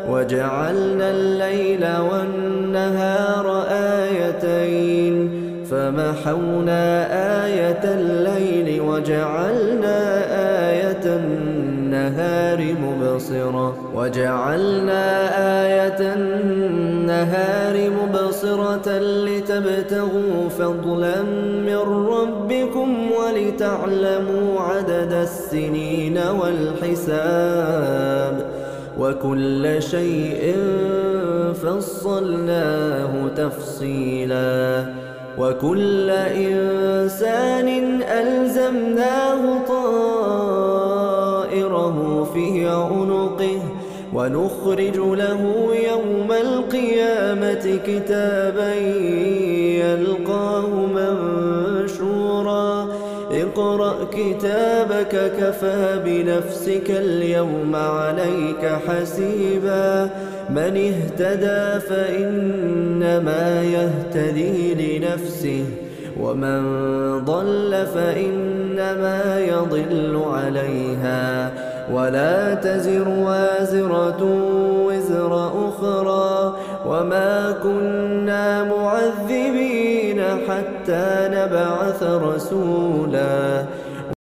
وجعلنا الليل والنهار آيتين فمحونا آية الليل وجعلنا آية النهار مبصرة لتبتغوا فضلا من ربكم ولتعلموا عدد السنين والحساب وكل شيء فصلناه تفصيلا وكل إنسان ألزمناه طائره في عنقه ونخرج له يوم القيامة كتابا يلقاه منشورا اقرأ كتابك كفى بنفسك اليوم عليك حسيبا من اهتدى فإنما يهتدي لنفسه ومن ضل فإنما يضل عليها ولا تزر وازرة وزر أخرى وما كنا معذبين حتى نبعث رسولا